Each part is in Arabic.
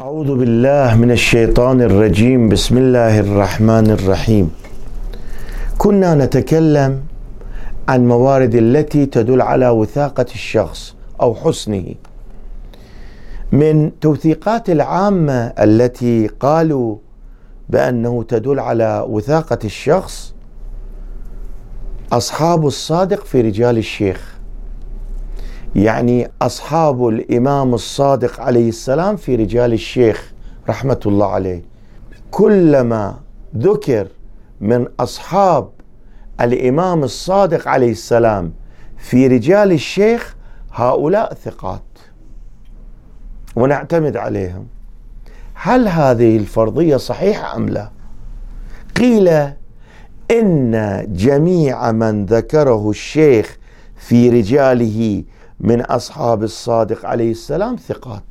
أعوذ بالله من الشيطان الرجيم. بسم الله الرحمن الرحيم. كنا نتكلم عن موارد التي تدل على وثاقة الشخص أو حسنه. من توثيقات العامة التي قالوا بأنه تدل على وثاقة الشخص أصحاب الصادق في رجال الشيخ، يعني أصحاب الإمام الصادق عليه السلام في رجال الشيخ رحمة الله عليه. كلما ذكر من أصحاب الإمام الصادق عليه السلام في رجال الشيخ هؤلاء ثقات ونعتمد عليهم. هل هذه الفرضية صحيحة أم لا؟ قيل إن جميع من ذكره الشيخ في رجاله من أصحاب الصادق عليه السلام ثقات،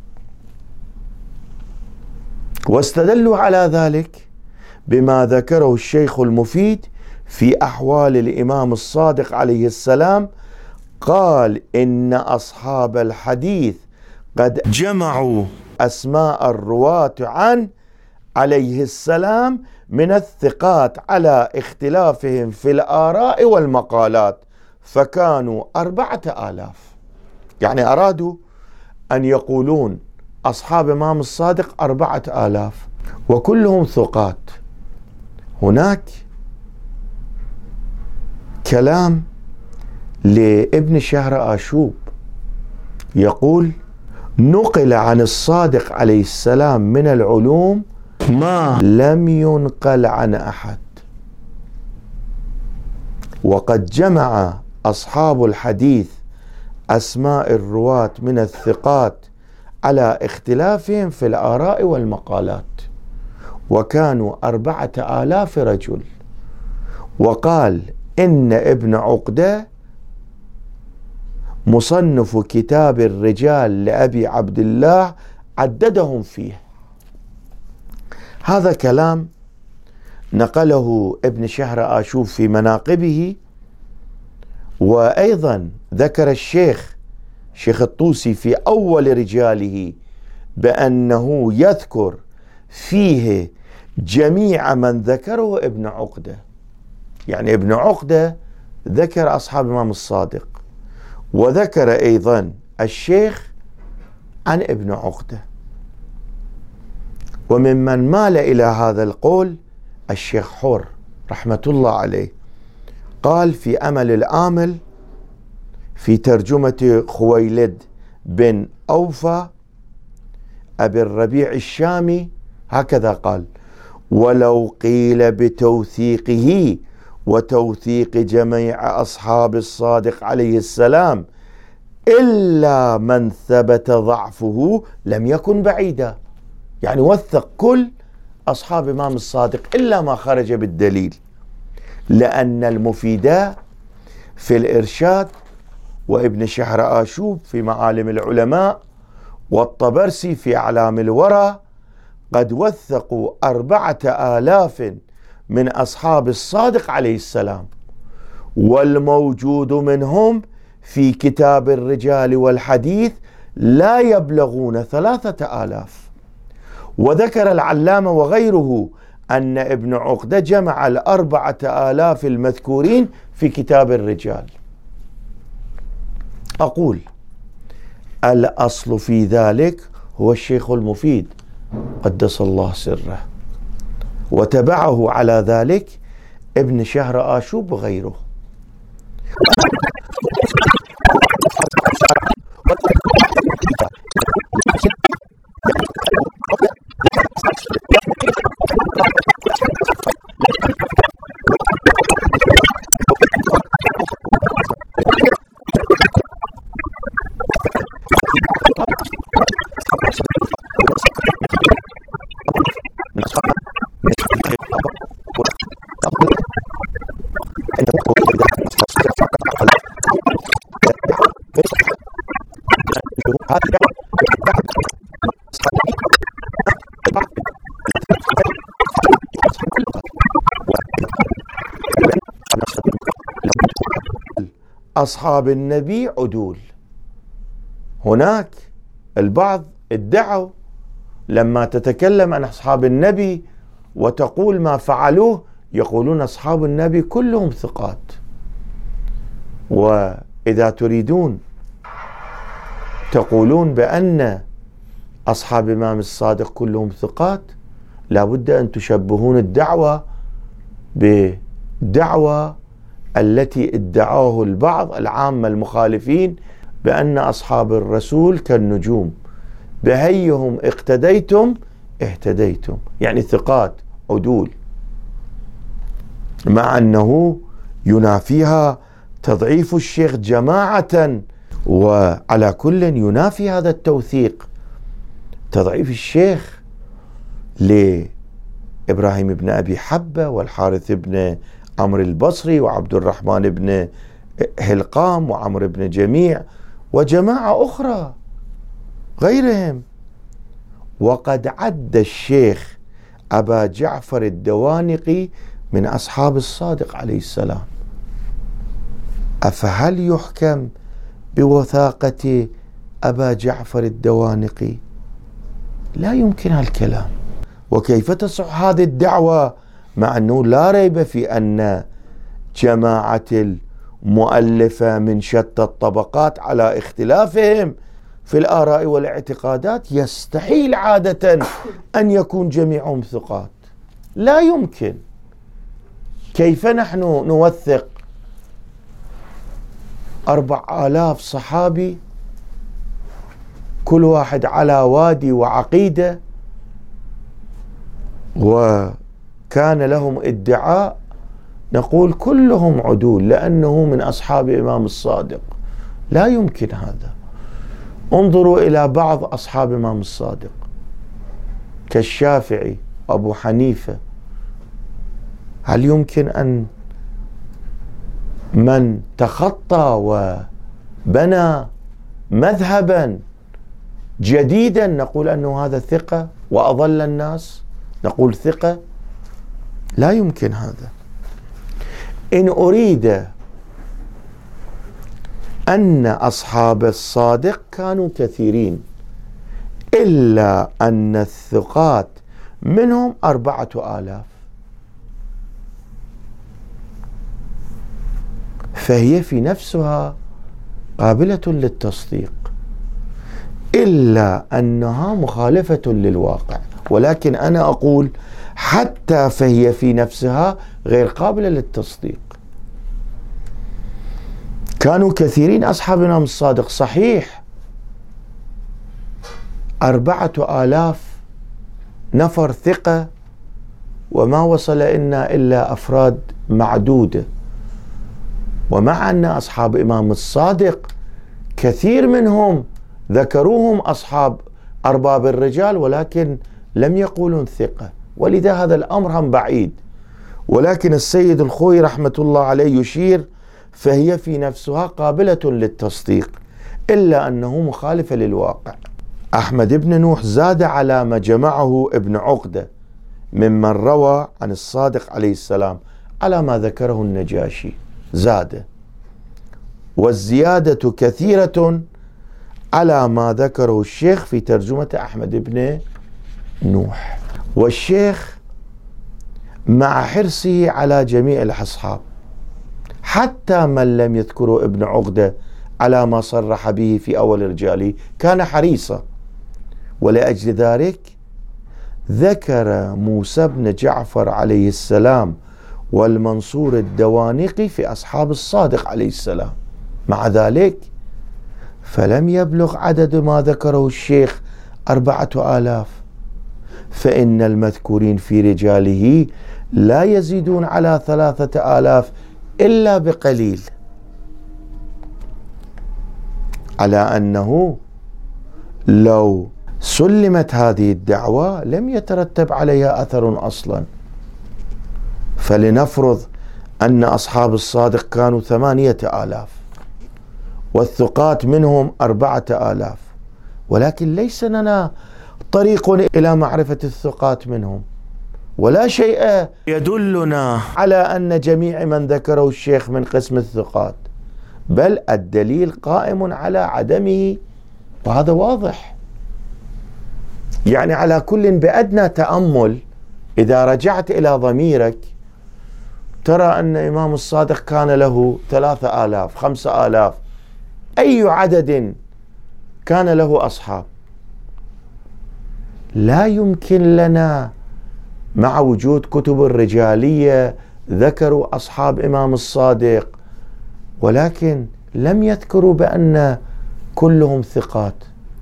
واستدلوا على ذلك بما ذكره الشيخ المفيد في أحوال الإمام الصادق عليه السلام. قال إن أصحاب الحديث قد جمعوا أسماء الرواة عن عليه السلام من الثقات على اختلافهم في الآراء والمقالات، فكانوا 4000. يعني أرادوا أن يقولون أصحاب إمام الصادق 4000 وكلهم ثقات. هناك كلام لابن شهر آشوب يقول: نقل عن الصادق عليه السلام من العلوم ما لم ينقل عن أحد، وقد جمع أصحاب الحديث أسماء الرواة من الثقات على اختلافهم في الآراء والمقالات، وكانوا 4000 رجل. وقال إن ابن عقدة مصنف كتاب الرجال لأبي عبد الله عددهم فيه. هذا كلام نقله ابن شهر آشوب في مناقبه، وأيضا ذكر الشيخ الطوسي في أول رجاله بأنه يذكر فيه جميع من ذكره ابن عقدة. يعني ابن عقدة ذكر أصحاب الإمام الصادق، وذكر أيضا الشيخ عن ابن عقدة. وممن مال إلى هذا القول الشيخ حر رحمة الله عليه، قال في أمل الآمل في ترجمة خويلد بن أوفى أبي الربيع الشامي هكذا قال: ولو قيل بتوثيقه وتوثيق جميع أصحاب الصادق عليه السلام إلا من ثبت ضعفه لم يكن بعيدا. يعني وثق كل أصحاب إمام الصادق إلا ما خرج بالدليل، لأن المفيدة في الإرشاد وابن شهر آشوب في معالم العلماء والطبرسي في أعلام الورى قد وثقوا 4000 من أصحاب الصادق عليه السلام، والموجود منهم في كتاب الرجال والحديث لا يبلغون 3000. وذكر العلامة وغيره أن ابن عقدة جمع 4000 المذكورين في كتاب الرجال. أقول الأصل في ذلك هو الشيخ المفيد قدس الله سره، وتبعه على ذلك ابن شهر آشوب وغيره. أصحاب النبي عدول. هناك البعض ادعوا لما تتكلم عن أصحاب النبي وتقول ما فعلوه، يقولون أصحاب النبي كلهم ثقات. وإذا تريدون تقولون بأن أصحاب الإمام الصادق كلهم ثقات، لابد أن تشبهون الدعوة بدعوة التي ادعاه البعض العامة المخالفين بأن أصحاب الرسول كالنجوم بهيهم اقتديتم اهتديتم، يعني ثقات عدول، مع أنه ينافيها تضعيف الشيخ جماعة. وعلى كل ينافي هذا التوثيق تضعيف الشيخ لإبراهيم بن أبي حبة والحارث بن عمرو البصري وعبد الرحمن بن هلقام وعمرو بن جميع وجماعة أخرى غيرهم. وقد عد الشيخ أبا جعفر الدوانقي من أصحاب الصادق عليه السلام، أفهل يحكم بوثاقة أبا جعفر الدوانقي؟ لا يمكن هالكلام. وكيف تصح هذه الدعوة مع أنه لا ريب في أن جماعة المؤلفة من شتى الطبقات على اختلافهم في الآراء والاعتقادات يستحيل عادة أن يكون جميعهم ثقات، لا يمكن. كيف نحن نوثق 4000 صحابي كل واحد على وادي وعقيدة وكان لهم ادعاء، نقول كلهم عدول لأنه من أصحاب إمام الصادق؟ لا يمكن هذا. انظروا إلى بعض أصحاب إمام الصادق كالشافعي وأبو حنيفة، هل يمكن أن من تخطى وبنى مذهبا جديدا نقول أنه هذا ثقة وأضل الناس نقول ثقة؟ لا يمكن هذا. إن أريد أن أصحاب الصادق كانوا كثيرين، إلا أن الثقات منهم 4000، فهي في نفسها قابلة للتصديق، إلا أنها مخالفة للواقع. ولكن أنا أقول حتى فهي في نفسها غير قابلة للتصديق. كانوا كثيرين أصحاب الإمام الصادق صحيح، 4000 نفر ثقة وما وصل إلا أفراد معدودة. ومع أن أصحاب الإمام الصادق كثير منهم ذكروهم أصحاب أرباب الرجال ولكن لم يقولون ثقة، ولذا هذا الأمر هم بعيد. ولكن السيد الخوي رحمة الله عليه يشير فهي في نفسها قابلة للتصديق، إلا أنه مخالفة للواقع. أحمد بن نوح زاد على ما جمعه ابن عقدة ممن روى عن الصادق عليه السلام على ما ذكره النجاشي، زاد، والزيادة كثيرة على ما ذكره الشيخ في ترجمة أحمد بن نوح. والشيخ مع حرصه على جميع الأصحاب حتى من لم يذكره ابن عقدة على ما صرح به في أول رجاله كان حريصا، ولأجل ذلك ذكر موسى بن جعفر عليه السلام والمنصور الدوانقي في أصحاب الصادق عليه السلام. مع ذلك فلم يبلغ عدد ما ذكره الشيخ 4000، فإن المذكورين في رجاله لا يزيدون على 3000 إلا بقليل، على أنه لو سلمت هذه الدعوة لم يترتب عليها أثر أصلا. فلنفرض أن أصحاب الصادق كانوا 8000 والثقات منهم 4000، ولكن ليس لنا طريق إلى معرفة الثقات منهم، ولا شيء يدلنا على أن جميع من ذكره الشيخ من قسم الثقات، بل الدليل قائم على عدمه، وهذا واضح. يعني على كل بأدنى تأمل إذا رجعت إلى ضميرك ترى أن إمام الصادق كان له 3000 5000 أي عدد كان له أصحاب. لا يمكن لنا مع وجود كتب الرجالية ذكروا أصحاب إمام الصادق، ولكن لم يذكروا بأن كلهم ثقات.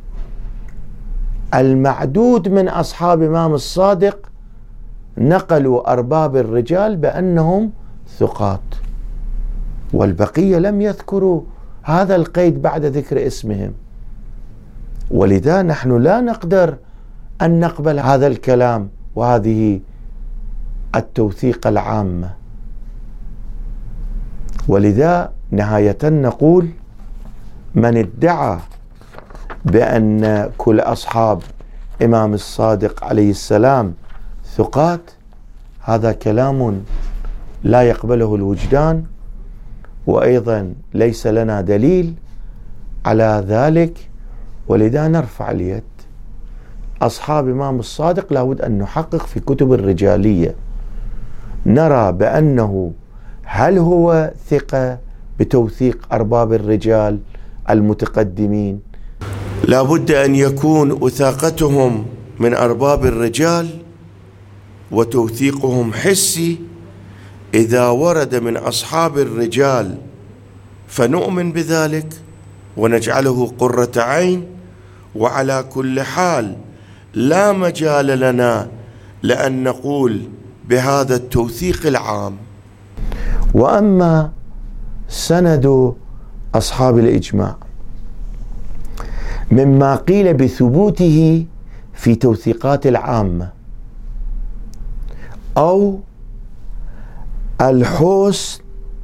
المعدود من أصحاب إمام الصادق نقلوا أرباب الرجال بأنهم ثقات، والبقية لم يذكروا هذا القيد بعد ذكر اسمهم. ولذا نحن لا نقدر أن نقبل هذا الكلام وهذه التوثيق العامة. ولذا نهاية نقول من ادعى بأن كل أصحاب إمام الصادق عليه السلام ثقات هذا كلام لا يقبله الوجدان، وأيضا ليس لنا دليل على ذلك. ولذا نرفع اليد. أصحاب إمام الصادق لابد أن نحقق في كتب الرجالية نرى بأنه هل هو ثقة بتوثيق أرباب الرجال المتقدمين. لابد أن يكون وثاقتهم من أرباب الرجال وتوثيقهم حسي. إذا ورد من أصحاب الرجال فنؤمن بذلك ونجعله قرة عين. وعلى كل حال لا مجال لنا لأن نقول بهذا التوثيق العام. وأما سند أصحاب الإجماع مما قيل بثبوته في توثيقات العامة أو الحسن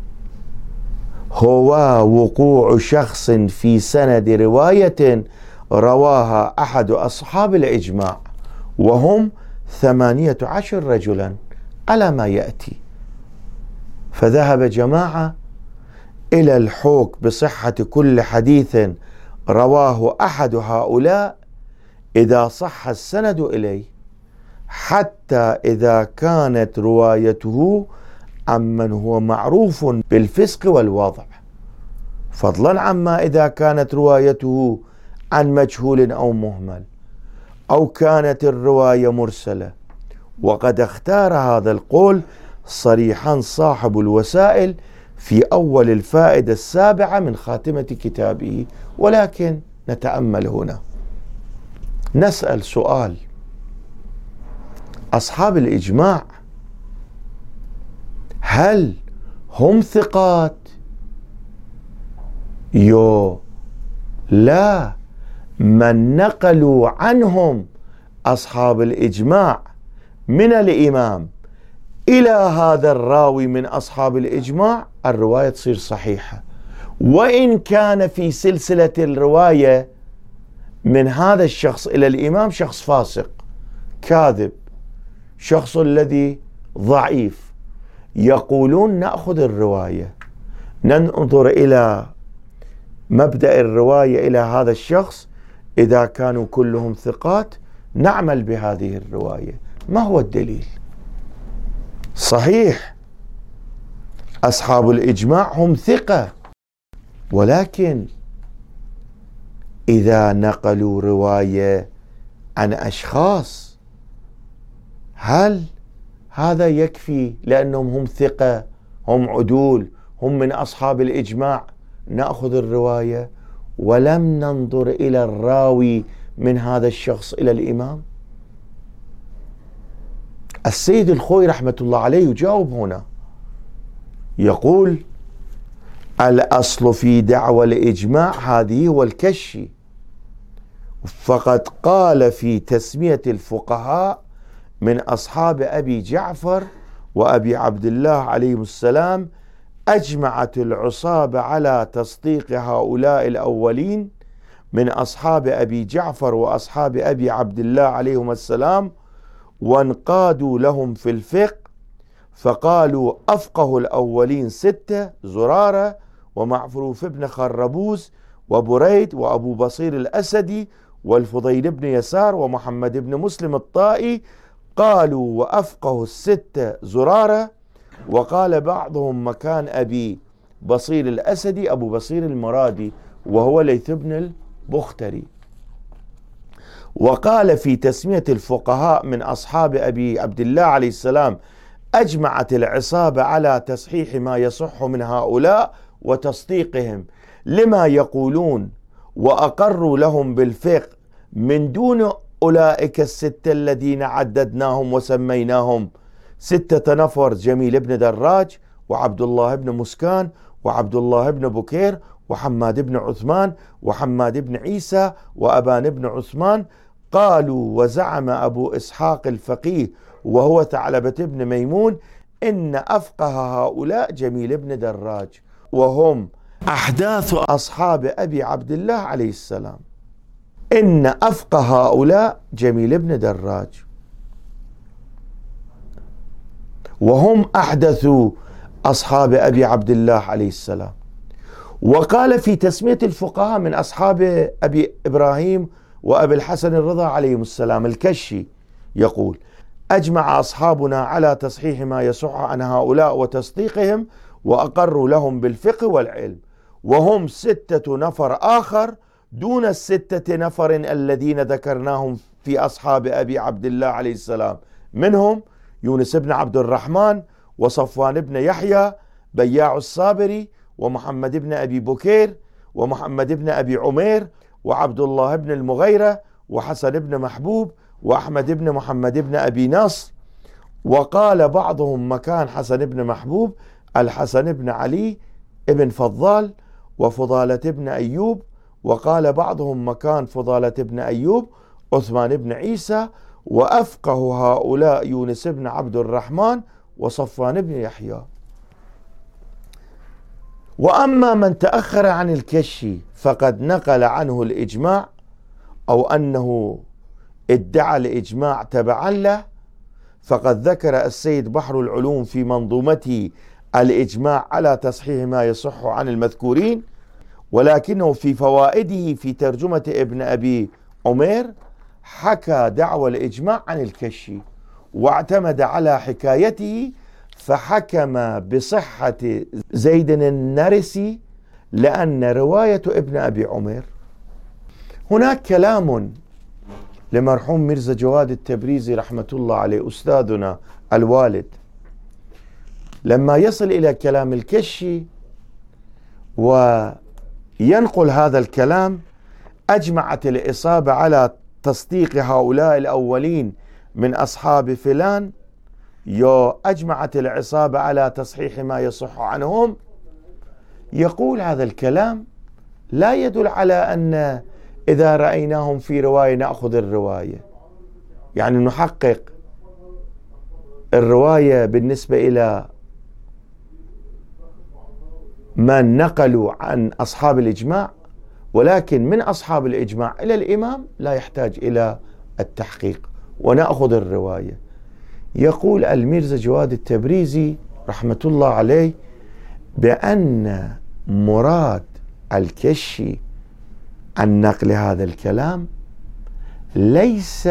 هو وقوع شخص في سند رواية رواها أحد أصحاب الإجماع وهم 18 رجلا على ما يأتي. فذهب جماعة إلى الحكم بصحة كل حديث رواه أحد هؤلاء إذا صح السند إليه، حتى إذا كانت روايته عمن هو معروف بالفسق والوضع، فضلا عما إذا كانت روايته عن مجهول أو مهمل، أو كانت الرواية مرسلة. وقد اختار هذا القول صريحا صاحب الوسائل في أول الفائدة 7 من خاتمة كتابه. ولكن نتأمل هنا، نسأل سؤال: أصحاب الإجماع هل هم ثقات؟ لا، من نقلوا عنهم أصحاب الإجماع من الإمام إلى هذا الراوي من أصحاب الإجماع الرواية تصير صحيحة، وإن كان في سلسلة الرواية من هذا الشخص إلى الإمام شخص فاسق كاذب، شخص الذي ضعيف. يقولون نأخذ الرواية، ننظر إلى مبدأ الرواية إلى هذا الشخص، إذا كانوا كلهم ثقات نعمل بهذه الرواية. ما هو الدليل؟ صحيح أصحاب الإجماع هم ثقة، ولكن إذا نقلوا رواية عن أشخاص هل هذا يكفي لأنهم هم ثقة، هم عدول، هم من أصحاب الإجماع نأخذ الرواية ولم ننظر إلى الراوي من هذا الشخص إلى الإمام؟ السيد الخوي رحمة الله عليه يجاوب هنا، يقول: الأصل في دعوى الإجماع هذه هو الكشي، فقد قال في تسمية الفقهاء من أصحاب أبي جعفر وأبي عبد الله عليهم السلام: أجمعت العصابة على تصديق هؤلاء الأولين من أصحاب أبي جعفر وأصحاب أبي عبد الله عليهم السلام، وانقادوا لهم في الفقه، فقالوا أفقه الأولين 6: زرارة ومعفروف بن خربوز وبريد وأبو بصير الأسدي والفضيل بن يسار ومحمد بن مسلم الطائي قالوا وأفقه الستة زرارة. وقال بعضهم مكان أبي بصير الأسدي أبو بصير المرادي وهو ليث بن البختري. وقال في تسمية الفقهاء من أصحاب أبي عبد الله عليه السلام أجمعت العصابة على تصحيح ما يصح من هؤلاء وتصديقهم لما يقولون وأقروا لهم بالفقه من دون أولئك الستة الذين عددناهم وسميناهم 6 نفر: جميل بن دراج وعبد الله بن مسكان وعبد الله بن بكير وحماد بن عثمان وحماد بن عيسى وأبان بن عثمان. قالوا وزعم أبو إسحاق الفقيه وهو ثعلبة بن ميمون إن أفقه هؤلاء جميل بن دراج وهم أحداث أصحاب أبي عبد الله عليه السلام. إن أفقه هؤلاء جميل بن دراج وهم أحدث أصحاب أبي عبد الله عليه السلام. وقال في تسمية الفقهاء من أصحاب أبي إبراهيم وأبي الحسن الرضا عليهم السلام الكشي يقول أجمع أصحابنا على تصحيح ما يصح عن هؤلاء وتصديقهم وأقروا لهم بالفقه والعلم وهم 6 نفر آخر دون 6 نفر الذين ذكرناهم في أصحاب أبي عبد الله عليه السلام، منهم يونس بن عبد الرحمن وصفوان بن يحيى بياع الصابري ومحمد بن أبي بكير ومحمد بن أبي عمير وعبد الله بن المغيرة وحسن بن محبوب وأحمد بن محمد بن أبي نصر. وقال بعضهم مكان حسن بن محبوب الحسن بن علي بن فضال وفضالة بن أيوب. وقال بعضهم مكان فضالة بن أيوب عثمان بن عيسى. وأفقه هؤلاء يونس بن عبد الرحمن وصفوان بن يحيى. وأما من تأخر عن الكشي فقد نقل عنه الإجماع أو أنه ادعى الإجماع تبعا له، فقد ذكر السيد بحر العلوم في منظومته الإجماع على تصحيح ما يصح عن المذكورين، ولكنه في فوائده في ترجمة ابن أبي عمير حكى دعوى الإجماع عن الكشي واعتمد على حكايته فحكم بصحة زيد النرسي لأن رواية ابن أبي عمير. هناك كلام لمرحوم ميرزا جواد التبريزي رحمة الله عليه أستاذنا الوالد، لما يصل إلى كلام الكشي وينقل هذا الكلام: أجمعت الإصابة على تصديق هؤلاء الأولين من أصحاب فلان، أجمعت العصابة على تصحيح ما يصح عنهم. يقول هذا الكلام لا يدل على أن إذا رأيناهم في رواية نأخذ الرواية، يعني نحقق الرواية بالنسبة إلى من نقلوا عن أصحاب الإجماع، ولكن من أصحاب الإجماع إلى الإمام لا يحتاج إلى التحقيق ونأخذ الرواية. يقول الميرزا جواد التبريزي رحمة الله عليه بأن مراد الكشي عن نقل هذا الكلام ليس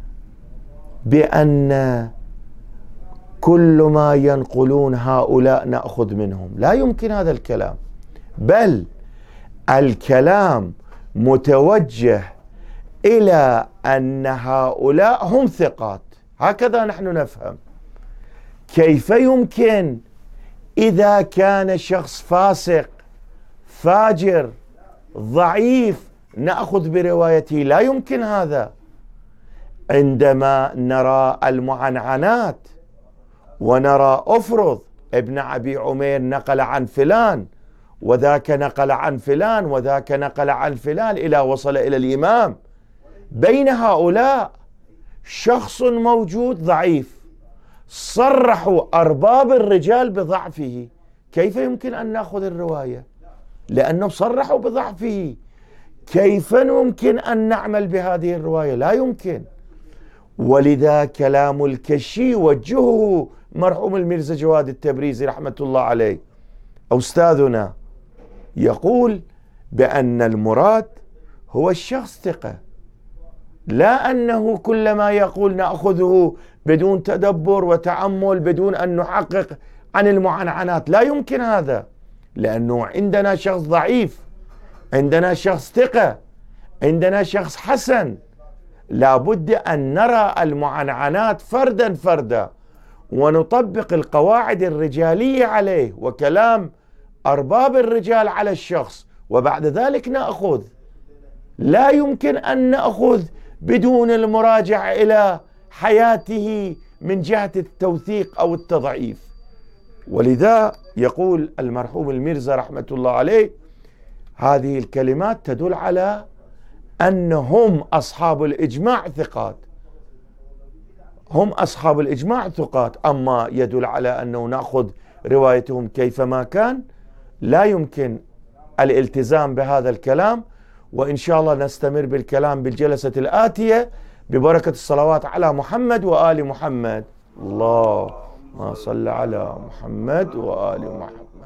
بأن كل ما ينقلون هؤلاء نأخذ منهم، لا يمكن هذا الكلام، بل الكلام متوجه إلى أن هؤلاء هم ثقات، هكذا نحن نفهم. كيف يمكن إذا كان شخص فاسق فاجر ضعيف نأخذ بروايته؟ لا يمكن هذا. عندما نرى المعنعنات ونرى أفرض ابن أبي عمير نقل عن فلان وذاك نقل عن فلان وذاك نقل عن فلان إلى وصل إلى الإمام، بين هؤلاء شخص موجود ضعيف صرحوا أرباب الرجال بضعفه، كيف يمكن أن نأخذ الرواية؟ لأنهم صرحوا بضعفه. كيف يمكن أن نعمل بهذه الرواية؟ لا يمكن. ولذا كلام الكشي وجهه مرحوم الميرزا جواد التبريزي رحمة الله عليه أستاذنا، يقول بأن المراد هو الشخص ثقة لا أنه كل ما يقول نأخذه بدون تدبر وتأمل، بدون أن نحقق عن المعنعنات. لا يمكن هذا، لأنه عندنا شخص ضعيف، عندنا شخص ثقة، عندنا شخص حسن. لا بد أن نرى المعنعنات فردا فردا ونطبق القواعد الرجالية عليه وكلام أرباب الرجال على الشخص، وبعد ذلك نأخذ. لا يمكن أن نأخذ بدون المراجعة إلى حياته من جهة التوثيق أو التضعيف. ولذا يقول المرحوم الميرزا رحمة الله عليه هذه الكلمات تدل على أنهم أصحاب الإجماع ثقات، هم أصحاب الإجماع ثقات. أما يدل على أنه نأخذ روايتهم كيفما كان، لا يمكن الالتزام بهذا الكلام. وإن شاء الله نستمر بالكلام بالجلسة الآتية ببركة الصلوات على محمد وآل محمد. اللهم صل على محمد وآل محمد.